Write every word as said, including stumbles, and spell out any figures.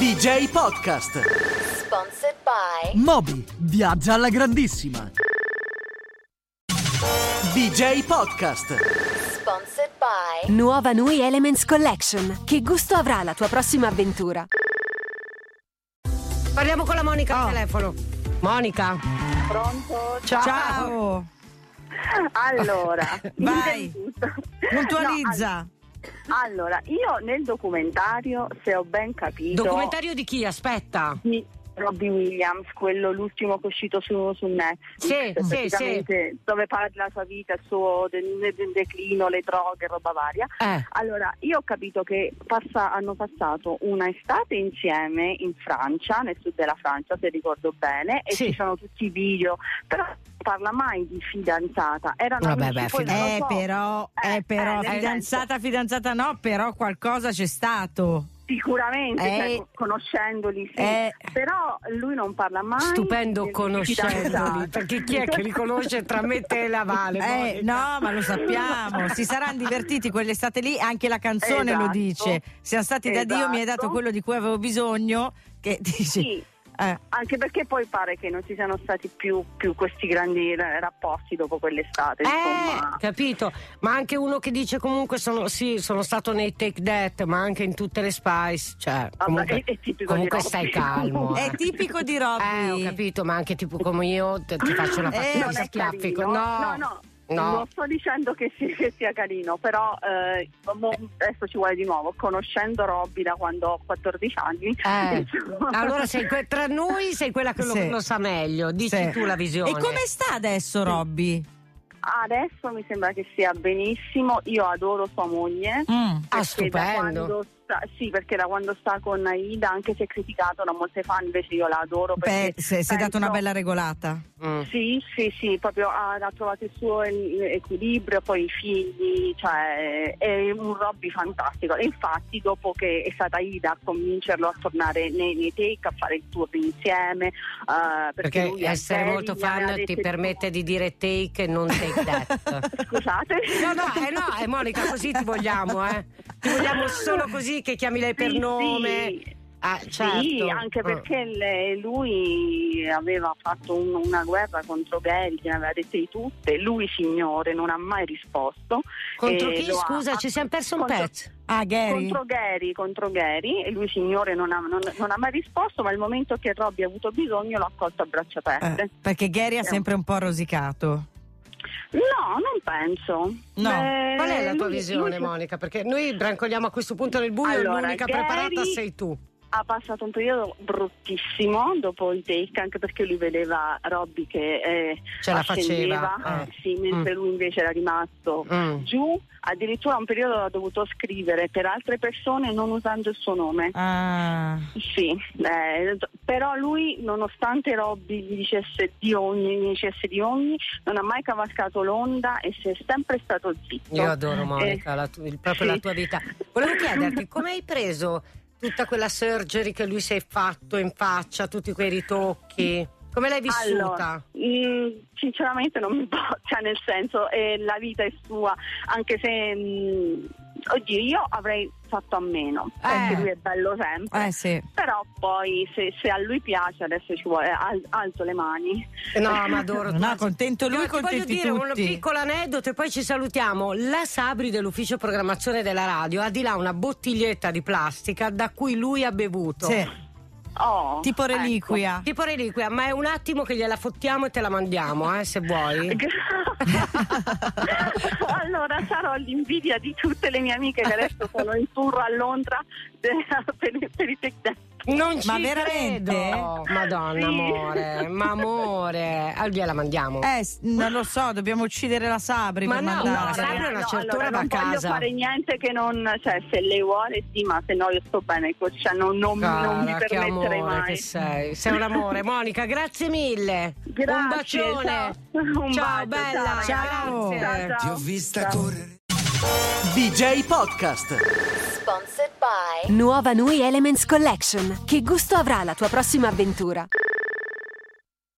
D J Podcast. Sponsored by Moby, viaggia alla grandissima. D J Podcast. Sponsored by Nuova Nui Elements Collection. Che gusto avrà la tua prossima avventura? Parliamo con la Monica al telefono. Monica. Pronto? Ciao. Ciao. Allora, Vai. innanzitutto- Puntualizza. No, all- allora, io nel documentario, se ho ben capito, Documentario di chi? Aspetta. di Robbie Williams, quello l'ultimo che è uscito su, su Netflix, Sì, sì, praticamente, dove parla della sua vita, il suo de- de- declino, le droghe, roba varia. Eh. Allora, io ho capito che passa- hanno passato una estate insieme in Francia, nel sud della Francia, se ricordo bene, e Sì. ci sono tutti i video, però non parla mai di fidanzata. Erano Vabbè, amici, beh, poi non lo Eh so. però, Eh, eh, però eh, nel fidanzata, fidanzata no, però qualcosa c'è stato. Sicuramente, Eh. cioè, conoscendoli, sì. Eh. Però lui non parla mai. Stupendo di- conoscendoli, di fidanzati. perché chi è che li conosce tra me e la Vale? Eh, no, ma lo sappiamo, si saranno divertiti quell'estate lì, anche la canzone lo Esatto. dice. Siamo stati da Dio, mi hai dato Esatto. quello di cui avevo bisogno, che dici. Sì. Eh. Anche perché poi pare che non ci siano stati più, più questi grandi ra- rapporti dopo quell'estate, Eh, insomma. capito, ma anche uno che dice comunque sono, sì, sono stato nei Take That, ma anche in tutte le Spice, cioè comunque, è- è tipico comunque di stai Robby. calmo. È eh. tipico di Robby. Eh, ho capito, ma anche tipo come io te- ti faccio una Eh, faccia Non di è schiaffi. carino. No, no, no. no. Non sto dicendo che, si- che sia carino, però eh, mo- adesso ci vuole di nuovo, conoscendo Robby da quando ho quattordici anni. Eh, insomma. allora sei que- tra noi sei quella che lo, Sì. lo sa meglio, dici Sì. tu la visione. E come sta adesso Robby? Adesso mi sembra che sia benissimo, io adoro sua moglie. Mm. Ah, Perché da stupendo. quando sta, sì, perché da quando sta con Aida, anche se è criticato da molte fan, invece io la adoro. Beh, perché si è dato una penso- bella regolata. Mm. Sì, sì, sì, proprio ha, ha trovato il suo e- equilibrio, poi i figli, cioè è un Robby fantastico. E infatti dopo che è stata Ida a convincerlo a tornare nei, nei take, a fare il tour insieme, eh, perché, Perché lui a essere Jerry molto gli aveva fan ti detto- permette di dire take e non take that. Scusate? No, no, eh no, eh, Monica, così ti vogliamo, eh. Ti vogliamo solo così, che chiami lei per Sì, nome. sì. Ah, certo. Sì, anche Mm. perché le- lui aveva fatto un- una guerra contro Gary, ne aveva dette di tutte, lui signore non ha mai risposto. Contro e chi? lo ha- Scusa, ci siamo perso un contro- pezzo. Ah, Gary? Contro Gary, contro Gary, e lui signore non ha, non, non ha mai risposto, ma il momento che Robby ha avuto bisogno l'ha accolto a braccia aperte. Eh, perché Gary ha sempre un po' rosicato. No, non penso. No. Eh, Qual è la tua lui- visione, lui- Monica? Perché noi brancoliamo a questo punto nel buio Allora, e l'unica Gary- preparata sei tu. Ha passato un periodo bruttissimo dopo i take, anche perché lui vedeva Robby che eh, Ce la ascendeva, faceva, eh. eh, sì, mentre Mm. lui invece era rimasto Mm. giù. Addirittura un periodo ha dovuto scrivere per altre persone non usando il suo nome. Ah. Sì, eh, però lui, nonostante Robby gli dicesse di ogni, gli dicesse di ogni, non ha mai cavalcato l'onda e si è sempre stato zitto. Io adoro Monica, Eh, la tu- il- proprio sì. la tua vita. Volevo chiederti, come hai preso tutta quella surgery che lui si è fatto in faccia, tutti quei ritocchi? Come l'hai vissuta? Allora, mh, sinceramente non mi importa, cioè nel senso eh, la vita è sua, anche se mh, oddio, io avrei fatto a meno, perché Eh. lui è bello sempre. Eh sì. Però poi se, se a lui piace adesso ci vuole al- alzo le mani. No, ma adoro. No, contento lui, Io ti voglio contenti dire un tutti. piccolo aneddoto e poi ci salutiamo. La Sabri dell'ufficio programmazione della radio ha di là una bottiglietta di plastica da cui lui ha bevuto. Sì. Oh, Tipo ecco. reliquia. Tipo reliquia, ma è un attimo che gliela fottiamo e te la mandiamo, eh, se vuoi. Allora sarò l'invidia di tutte le mie amiche che adesso sono in tour a Londra per, per i Take That. Non ci Ma veramente? credo. Madonna, Sì. amore, ma amore. Ah, gliela mandiamo. Eh, s- non lo so, dobbiamo uccidere la Sabri Ma per no, mandare. no, Sabri a una certa allora, ora va non a voglio casa. fare niente che non, cioè se lei vuole sì, ma se no io sto bene così, cioè non, non, non mi Cara, che permetterei amore mai. che sei. Sei un amore, Monica, grazie mille. Grazie, un bacione. ciao. Un ciao, bacio, bella. ciao, Grazie. Ciao, ciao. Ti ho vista Ciao. correre. D J Podcast. Sponsored by Nuova Nui Elements Collection. Che gusto avrà la tua prossima avventura?